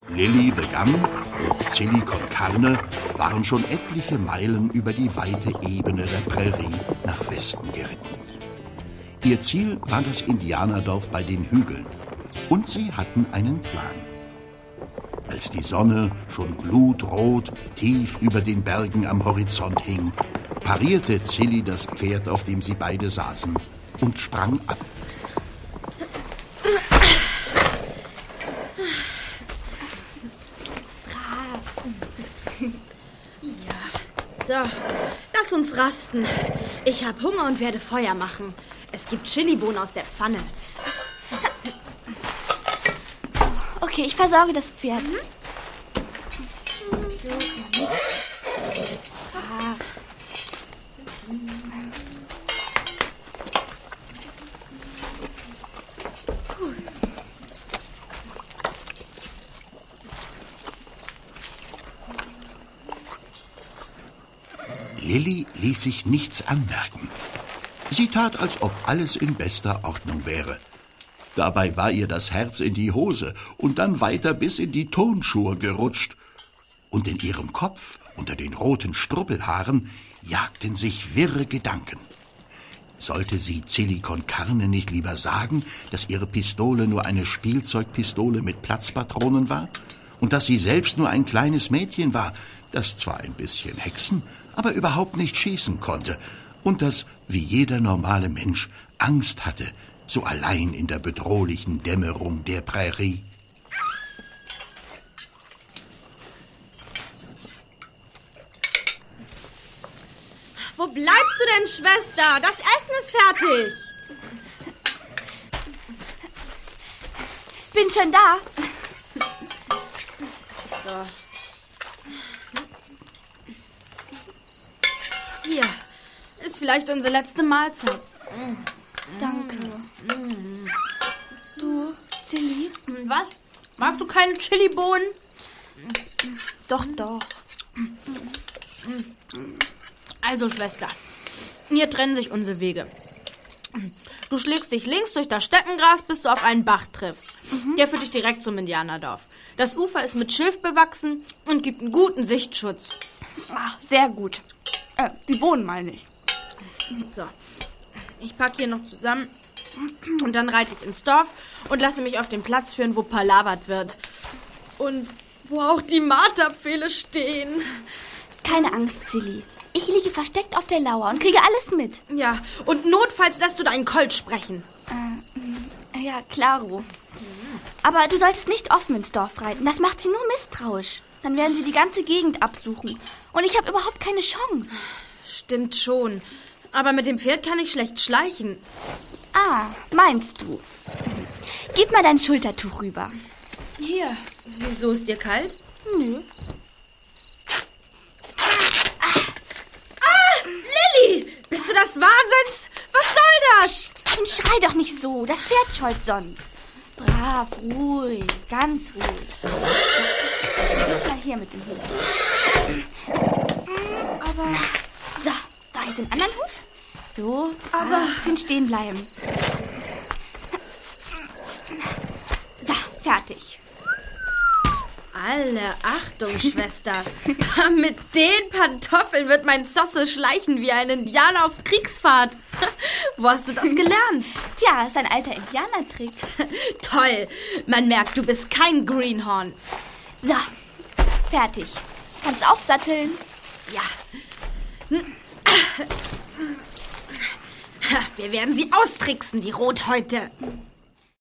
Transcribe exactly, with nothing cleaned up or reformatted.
Lilli the Gun und Zilli con Carne waren schon etliche Meilen über die weite Ebene der Prärie nach Westen geritten. Ihr Ziel war das Indianerdorf bei den Hügeln. Und sie hatten einen Plan. Als die Sonne schon glutrot tief über den Bergen am Horizont hing, parierte Zilli das Pferd, auf dem sie beide saßen, und sprang ab. So, lass uns rasten. Ich hab Hunger und werde Feuer machen. Es gibt Chilibohnen aus der Pfanne. Okay, ich versorge das Pferd. Mhm. Ah. Lilli ließ sich nichts anmerken. Sie tat, als ob alles in bester Ordnung wäre. Dabei war ihr das Herz in die Hose und dann weiter bis in die Turnschuhe gerutscht. Und in ihrem Kopf, unter den roten Struppelhaaren, jagten sich wirre Gedanken. Sollte sie Zilli con Carne nicht lieber sagen, dass ihre Pistole nur eine Spielzeugpistole mit Platzpatronen war? Und dass sie selbst nur ein kleines Mädchen war, das zwar ein bisschen hexen, aber überhaupt nicht schießen konnte und das, wie jeder normale Mensch, Angst hatte, so allein in der bedrohlichen Dämmerung der Prärie. Wo bleibst du denn, Schwester? Das Essen ist fertig. Bin schon da. So. Hier, ist vielleicht unsere letzte Mahlzeit. Mm. Danke. Mm. Du, Zilli? Was? Magst du keine Chilibohnen? Doch, doch. Also, Schwester, hier trennen sich unsere Wege. Du schlägst dich links durch das Steckengras, bis du auf einen Bach triffst. Mhm. Der führt dich direkt zum Indianerdorf. Das Ufer ist mit Schilf bewachsen und gibt einen guten Sichtschutz. Ach, sehr gut. Äh, die Bohnen meine ich. So, ich packe hier noch zusammen und dann reite ich ins Dorf und lasse mich auf den Platz führen, wo palavert wird. Und wo auch die Marterpfähle stehen. Keine Angst, Zilli. Ich liege versteckt auf der Lauer und kriege alles mit. Ja, und notfalls lässt du deinen Colt sprechen. Äh, ja, klaro. Aber du solltest nicht offen ins Dorf reiten. Das macht sie nur misstrauisch. Dann werden sie die ganze Gegend absuchen. Und ich habe überhaupt keine Chance. Stimmt schon. Aber mit dem Pferd kann ich schlecht schleichen. Ah, meinst du? Gib mal dein Schultertuch rüber. Hier. Wieso, ist dir kalt? Nö. Lilli! Bist du das Wahnsinns? Was soll das? Und schrei doch nicht so. Das Pferd scheut sonst. Brav, ruhig, ganz ruhig. Jetzt mal hier mit dem Huf. Aber... So, soll ich den anderen Huf? So, aber... Ah, schön stehen bleiben. So, fertig. Alle Achtung, Schwester. Mit den Pantoffeln wird mein Zosse schleichen wie ein Indianer auf Kriegsfahrt. Wo hast du das gelernt? Tja, ist ein alter Indianertrick. Toll. Man merkt, du bist kein Greenhorn. So, fertig. Kannst aufsatteln. Ja. Wir werden sie austricksen, die Rothäute.